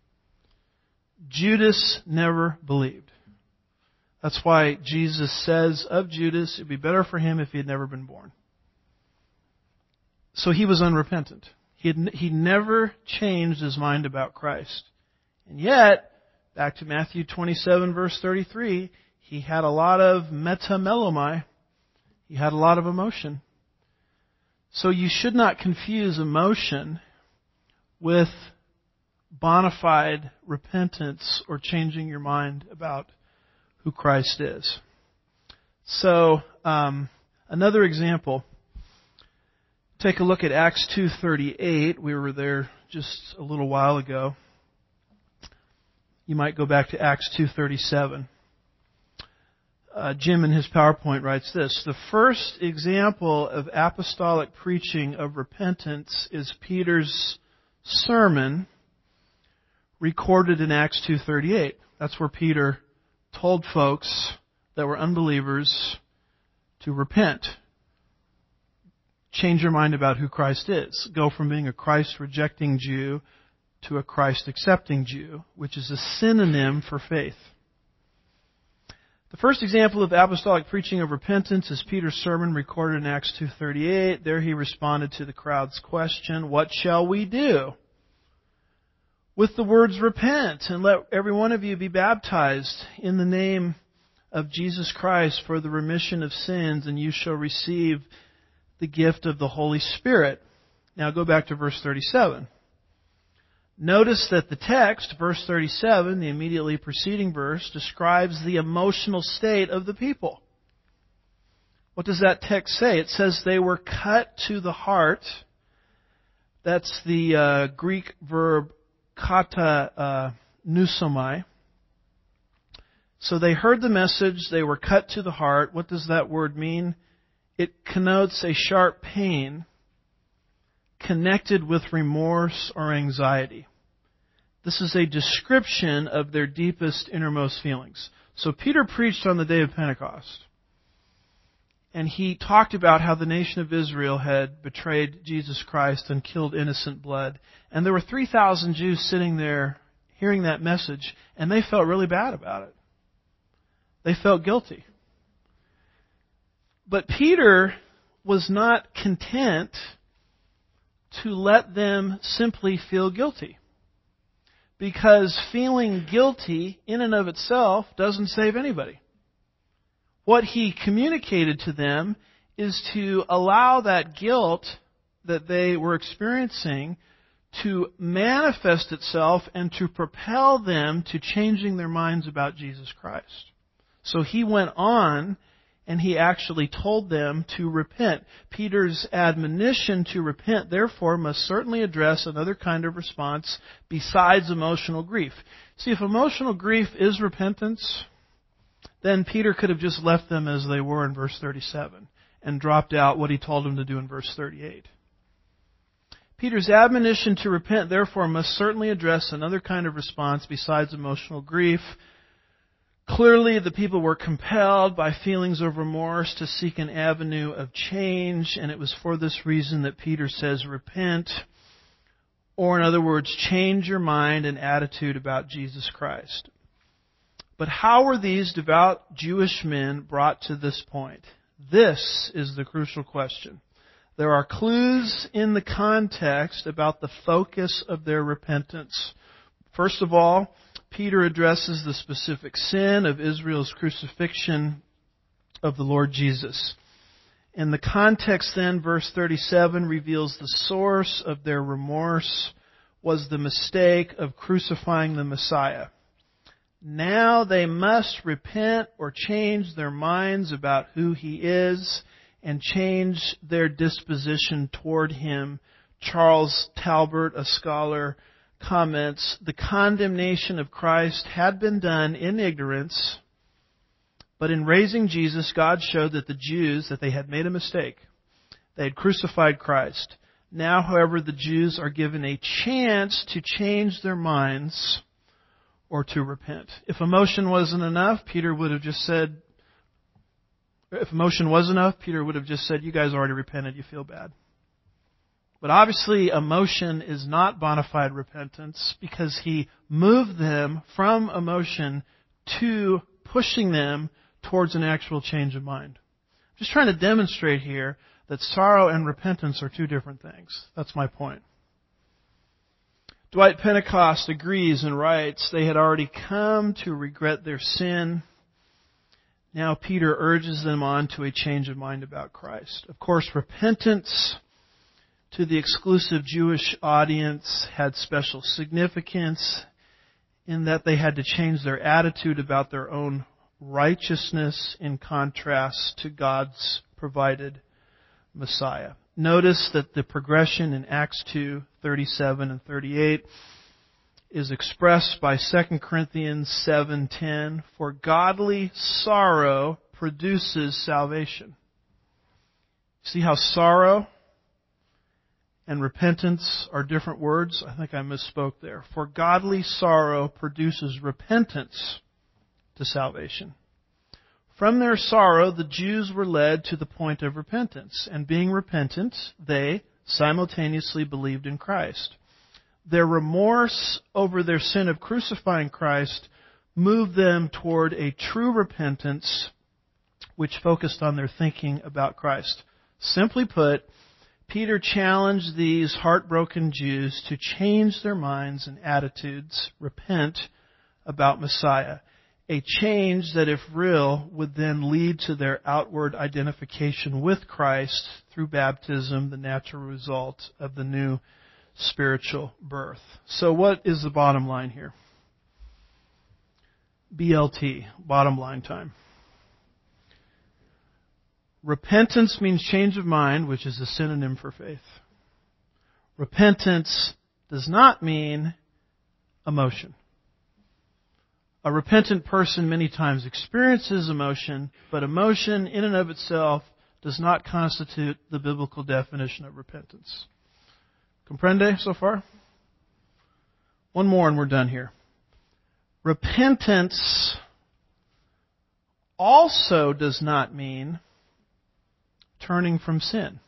Judas never believed. That's why Jesus says of Judas, it'd be better for him if he had never been born. So he was unrepentant. He had, he never changed his mind about Christ. And yet, back to Matthew twenty-seven, verse thirty-three, he had a lot of metamelomai. He had a lot of emotion. So you should not confuse emotion with bona fide repentance or changing your mind about who Christ is. So, um, another example. Take a look at Acts two thirty-eight. We were there just a little while ago. You might go back to Acts two thirty-seven. Uh, Jim in his PowerPoint writes this. The first example of apostolic preaching of repentance is Peter's sermon recorded in Acts two thirty-eight. That's where Peter told folks that were unbelievers to repent. Change your mind about who Christ is. Go from being a Christ-rejecting Jew to a Christ-accepting Jew, which is a synonym for faith. The first example of apostolic preaching of repentance is Peter's sermon recorded in Acts two thirty-eight. There he responded to the crowd's question, "What shall we do?" with the words, "Repent, and let every one of you be baptized in the name of Jesus Christ for the remission of sins, and you shall receive the gift of the Holy Spirit." Now go back to verse thirty-seven. Notice that the text, verse thirty-seven, the immediately preceding verse, describes the emotional state of the people. What does that text say? It says they were cut to the heart. That's the uh, Greek verb kata uh, nusomai. So they heard the message, they were cut to the heart. What does that word mean? It connotes a sharp pain connected with remorse or anxiety. This is a description of their deepest, innermost feelings. So Peter preached on the day of Pentecost. And he talked about how the nation of Israel had betrayed Jesus Christ and killed innocent blood. And there were three thousand Jews sitting there hearing that message, and they felt really bad about it. They felt guilty. But Peter was not content to let them simply feel guilty. Because feeling guilty in and of itself doesn't save anybody. What he communicated to them is to allow that guilt that they were experiencing to manifest itself and to propel them to changing their minds about Jesus Christ. So he went on and he actually told them to repent. Peter's admonition to repent, therefore, must certainly address another kind of response besides emotional grief. See, if emotional grief is repentance, then Peter could have just left them as they were in verse thirty-seven and dropped out what he told them to do in verse thirty-eight. Peter's admonition to repent, therefore, must certainly address another kind of response besides emotional grief. Clearly, the people were compelled by feelings of remorse to seek an avenue of change, and it was for this reason that Peter says, repent, or in other words, change your mind and attitude about Jesus Christ. But how were these devout Jewish men brought to this point? This is the crucial question. There are clues in the context about the focus of their repentance. First of all, Peter addresses the specific sin of Israel's crucifixion of the Lord Jesus. In the context then, verse thirty-seven reveals the source of their remorse was the mistake of crucifying the Messiah. Now they must repent or change their minds about who He is and change their disposition toward Him. Charles Talbert, a scholar, comments, the condemnation of Christ had been done in ignorance, but in raising Jesus, God showed that the Jews, that they had made a mistake. They had crucified Christ. Now, however, the Jews are given a chance to change their minds or to repent. If emotion wasn't enough, Peter would have just said, if emotion was enough, Peter would have just said, you guys already repented, you feel bad. But obviously, emotion is not bona fide repentance because he moved them from emotion to pushing them towards an actual change of mind. I'm just trying to demonstrate here that sorrow and repentance are two different things. That's my point. Dwight Pentecost agrees and writes, they had already come to regret their sin. Now Peter urges them on to a change of mind about Christ. Of course, repentance to the exclusive Jewish audience had special significance in that they had to change their attitude about their own righteousness in contrast to God's provided Messiah. Notice that the progression in Acts two, thirty-seven and thirty-eight is expressed by Second Corinthians seven ten. For godly sorrow produces salvation. See how sorrow and repentance are different words? I think I misspoke there. For godly sorrow produces repentance to salvation. From their sorrow, the Jews were led to the point of repentance. And being repentant, they simultaneously believed in Christ. Their remorse over their sin of crucifying Christ moved them toward a true repentance which focused on their thinking about Christ. Simply put, Peter challenged these heartbroken Jews to change their minds and attitudes, repent about Messiah. A change that, if real, would then lead to their outward identification with Christ through baptism, the natural result of the new spiritual birth. So what is the bottom line here? B L T, bottom line time. Repentance means change of mind, which is a synonym for faith. Repentance does not mean emotion. A repentant person many times experiences emotion, but emotion in and of itself does not constitute the biblical definition of repentance. Comprende so far? One more and we're done here. Repentance also does not mean turning from sin.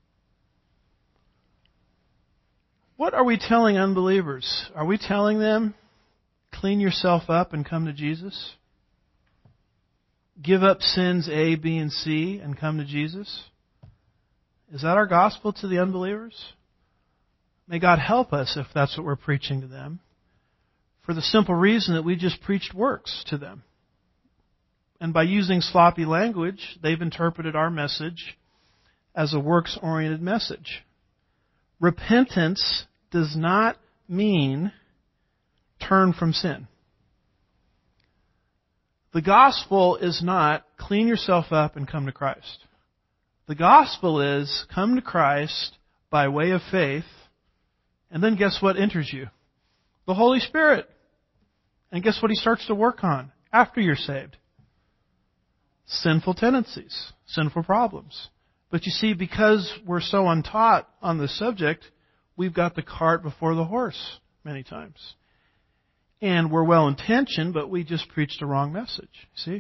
What are we telling unbelievers? Are we telling them, clean yourself up and come to Jesus? Give up sins A, B, and C and come to Jesus? Is that our gospel to the unbelievers? May God help us if that's what we're preaching to them, for the simple reason that we just preached works to them. And by using sloppy language, they've interpreted our message as a works-oriented message. Repentance does not mean turn from sin. The gospel is not clean yourself up and come to Christ. The gospel is come to Christ by way of faith, and then guess what enters you? The Holy Spirit. And guess what He starts to work on after you're saved? Sinful tendencies, sinful problems. But you see, because we're so untaught on this subject, we've got the cart before the horse many times. And we're well-intentioned, but we just preached a wrong message. See?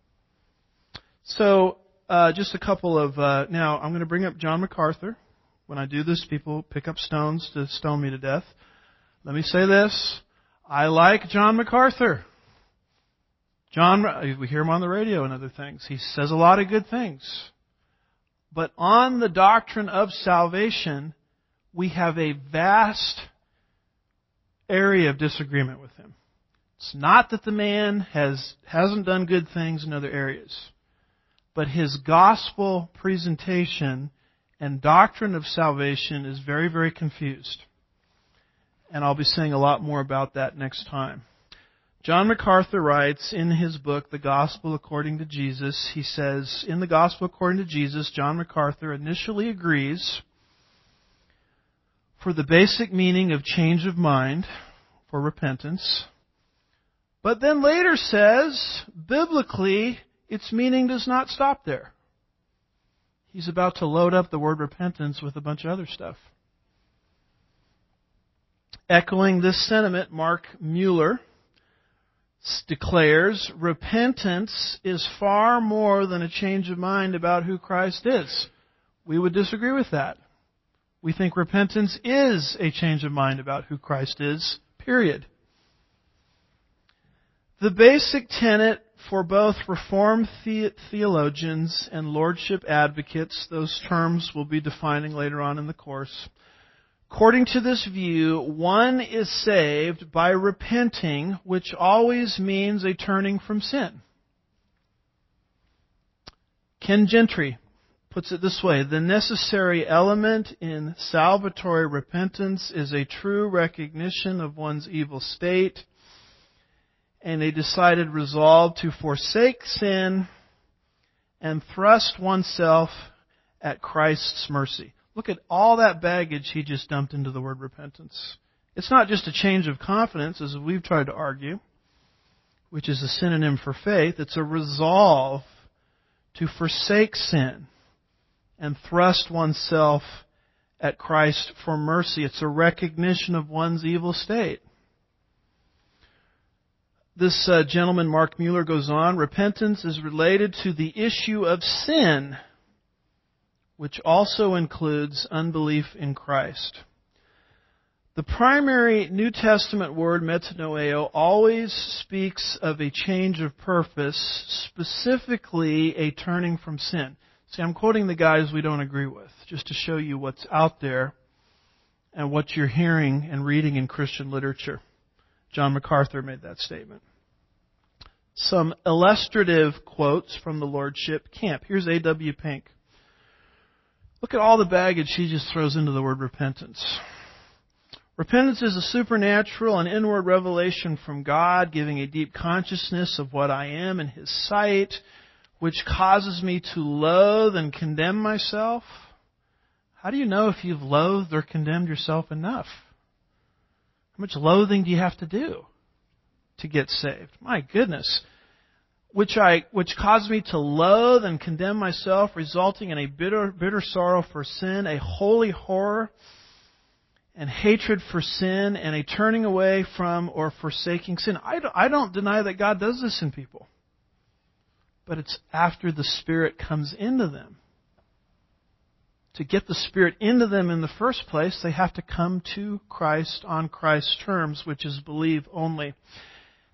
So, uh, just a couple of... Uh, now, I'm going to bring up John MacArthur. When I do this, people pick up stones to stone me to death. Let me say this. I like John MacArthur. John, we hear him on the radio and other things. He says a lot of good things. But on the doctrine of salvation, we have a vast area of disagreement with him. It's not that the man has, hasn't done good things in other areas, but his gospel presentation and doctrine of salvation is very, very confused. And I'll be saying a lot more about that next time. John MacArthur writes in his book, The Gospel According to Jesus, he says, in The Gospel According to Jesus, John MacArthur initially agrees for the basic meaning of change of mind for repentance, but then later says, biblically, its meaning does not stop there. He's about to load up the word repentance with a bunch of other stuff. Echoing this sentiment, Mark Mueller declares, repentance is far more than a change of mind about who Christ is. We would disagree with that. We think repentance is a change of mind about who Christ is, period. The basic tenet for both Reformed the- theologians and Lordship advocates, those terms we'll be defining later on in the course. According to this view, one is saved by repenting, which always means a turning from sin. Ken Gentry puts it this way, the necessary element in salvatory repentance is a true recognition of one's evil state and a decided resolve to forsake sin and thrust oneself at Christ's mercy. Look at all that baggage he just dumped into the word repentance. It's not just a change of confidence, as we've tried to argue, which is a synonym for faith. It's a resolve to forsake sin and thrust oneself at Christ for mercy. It's a recognition of one's evil state. This uh, gentleman, Mark Mueller, goes on, repentance is related to the issue of sin, which also includes unbelief in Christ. The primary New Testament word, metanoeo, always speaks of a change of purpose, specifically a turning from sin. See, I'm quoting the guys we don't agree with, just to show you what's out there and what you're hearing and reading in Christian literature. John MacArthur made that statement. Some illustrative quotes from the Lordship camp. Here's A W Pink. Look at all the baggage he just throws into the word repentance. Repentance is a supernatural and inward revelation from God, giving a deep consciousness of what I am in His sight, which causes me to loathe and condemn myself. How do you know if you've loathed or condemned yourself enough? How much loathing do you have to do to get saved? My goodness. Which I, which caused me to loathe and condemn myself, resulting in a bitter, bitter sorrow for sin, a holy horror and hatred for sin, and a turning away from or forsaking sin. I don't, I don't deny that God does this in people. But it's after the Spirit comes into them. To get the Spirit into them in the first place, they have to come to Christ on Christ's terms, which is believe only.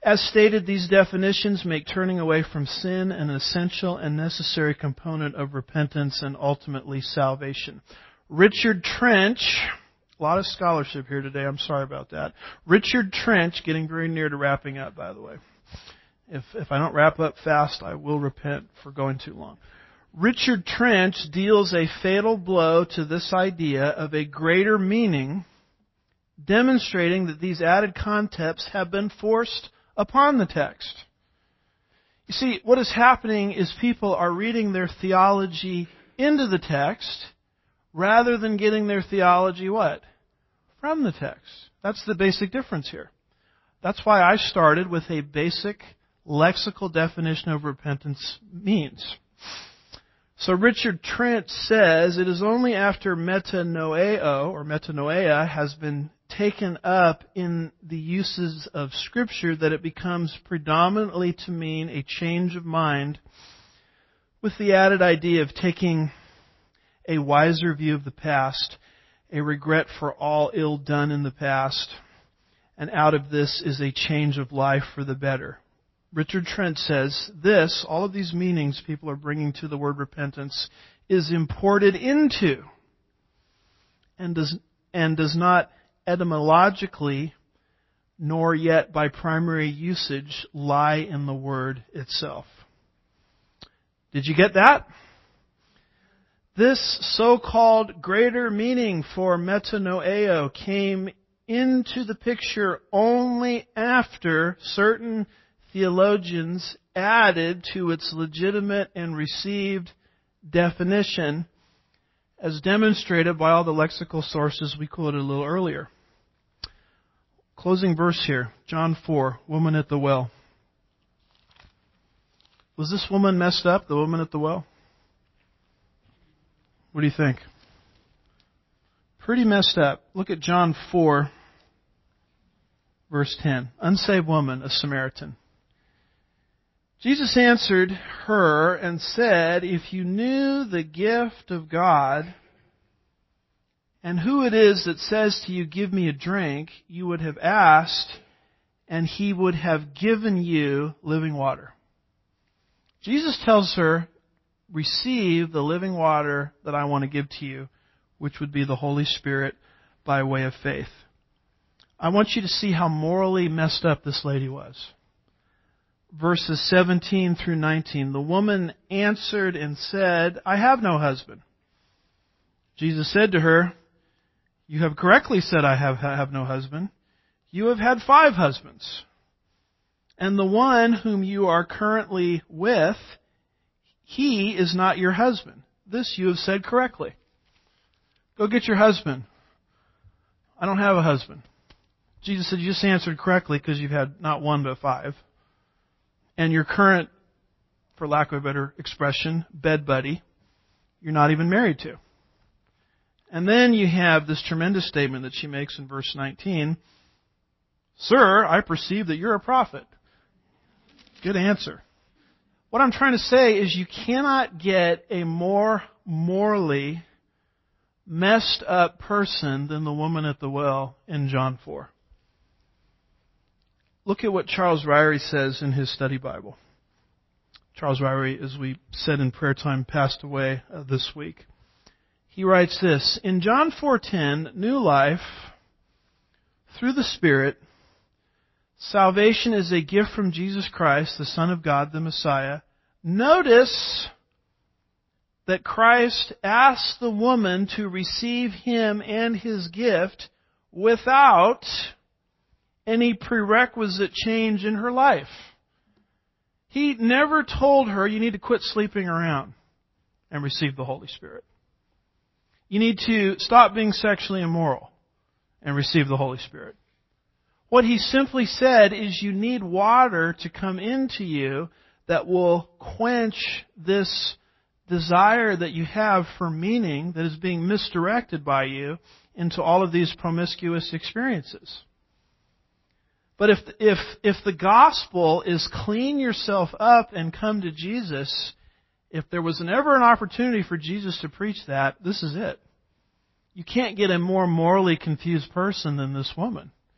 As stated, these definitions make turning away from sin an essential and necessary component of repentance and ultimately salvation. Richard Trench, a lot of scholarship here today, I'm sorry about that. Richard Trench, getting very near to wrapping up, by the way. If, if I don't wrap up fast, I will repent for going too long. Richard Trench deals a fatal blow to this idea of a greater meaning, demonstrating that these added concepts have been forced upon the text. You see, what is happening is people are reading their theology into the text rather than getting their theology what? From the text. That's the basic difference here. That's why I started with a basic lexical definition of repentance means. So Richard Trent says it is only after metanoeo or metanoia has been taken up in the uses of Scripture that it becomes predominantly to mean a change of mind, with the added idea of taking a wiser view of the past, a regret for all ill done in the past, and out of this is a change of life for the better. Richard Trent says this, all of these meanings people are bringing to the word repentance, is imported into and does, and does not etymologically, nor yet by primary usage, lie in the word itself. Did you get that? This so-called greater meaning for metanoeo came into the picture only after certain theologians added to its legitimate and received definition, as demonstrated by all the lexical sources we quoted a little earlier. Closing verse here, John four, woman at the well. Was this woman messed up, the woman at the well? What do you think? Pretty messed up. Look at John four, verse ten. Unsaved woman, a Samaritan. Jesus answered her and said, if you knew the gift of God and who it is that says to you, give me a drink, you would have asked and He would have given you living water. Jesus tells her, receive the living water that I want to give to you, which would be the Holy Spirit by way of faith. I want you to see how morally messed up this lady was. Verses seventeen through nineteen. The woman answered and said, I have no husband. Jesus said to her, you have correctly said, I have, have no husband. You have had five husbands. And the one whom you are currently with, he is not your husband. This you have said correctly. Go get your husband. I don't have a husband. Jesus said, you just answered correctly because you've had not one but five. And your current, for lack of a better expression, bed buddy, you're not even married to. And then you have this tremendous statement that she makes in verse nineteen. Sir, I perceive that you're a prophet. Good answer. What I'm trying to say is you cannot get a more morally messed up person than the woman at the well in John four. Look at what Charles Ryrie says in his study Bible. Charles Ryrie, as we said in prayer time, passed away uh, this week. He writes this, in John four ten, new life through the Spirit, salvation is a gift from Jesus Christ, the Son of God, the Messiah. Notice that Christ asked the woman to receive Him and His gift without any prerequisite change in her life. He never told her, you need to quit sleeping around and receive the Holy Spirit. You need to stop being sexually immoral and receive the Holy Spirit. What He simply said is you need water to come into you that will quench this desire that you have for meaning that is being misdirected by you into all of these promiscuous experiences. But if, if, if the gospel is clean yourself up and come to Jesus, if there was an ever an opportunity for Jesus to preach that, this is it. You can't get a more morally confused person than this woman.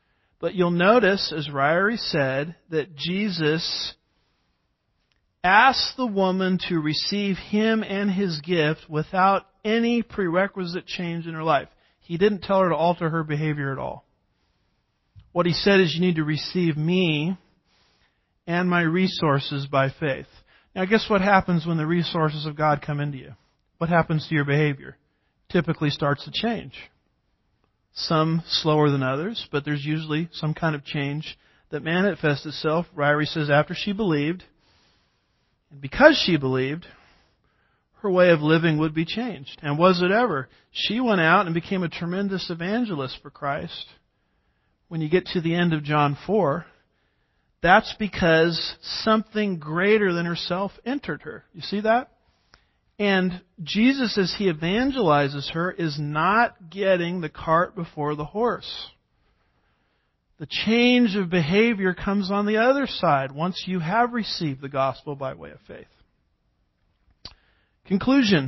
But you'll notice, as Ryrie said, that Jesus asked the woman to receive him and his gift without any prerequisite change in her life. He didn't tell her to alter her behavior at all. What he said is, you need to receive me and my resources by faith. Now, guess what happens when the resources of God come into you? What happens to your behavior? Typically starts to change. Some slower than others, but there's usually some kind of change that manifests itself. Ryrie says after she believed, and because she believed, her way of living would be changed. And was it ever? She went out and became a tremendous evangelist for Christ. When you get to the end of John four, that's because something greater than herself entered her. You see that? And Jesus, as He evangelizes her, is not getting the cart before the horse. The change of behavior comes on the other side once you have received the gospel by way of faith. Conclusion.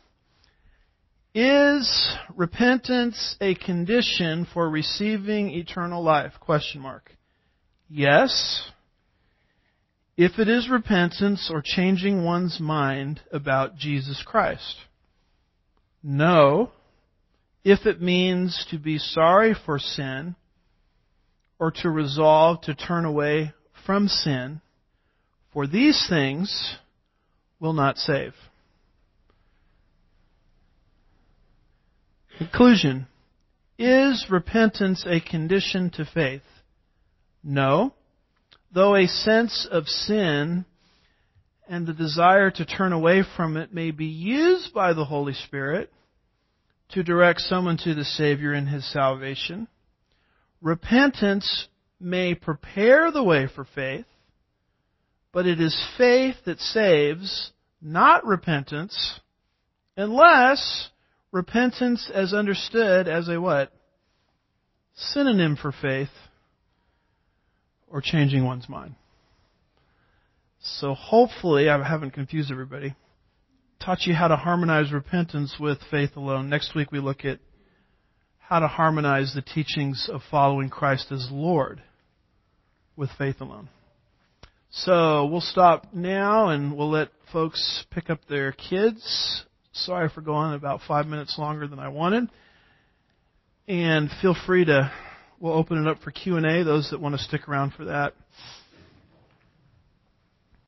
Is repentance a condition for receiving eternal life? Question mark. Yes, if it is repentance or changing one's mind about Jesus Christ. No, if it means to be sorry for sin or to resolve to turn away from sin, for these things will not save. Conclusion. Is repentance a condition to faith? No. Though a sense of sin and the desire to turn away from it may be used by the Holy Spirit to direct someone to the Savior in His salvation, repentance may prepare the way for faith, but it is faith that saves, not repentance, unless repentance is understood as a what? Synonym for faith or changing one's mind. So hopefully, I haven't confused everybody, taught you how to harmonize repentance with faith alone. Next week we look at how to harmonize the teachings of following Christ as Lord with faith alone. So we'll stop now and we'll let folks pick up their kids. Sorry for going about five minutes longer than I wanted. And feel free to, we'll open it up for Q and A, those that want to stick around for that.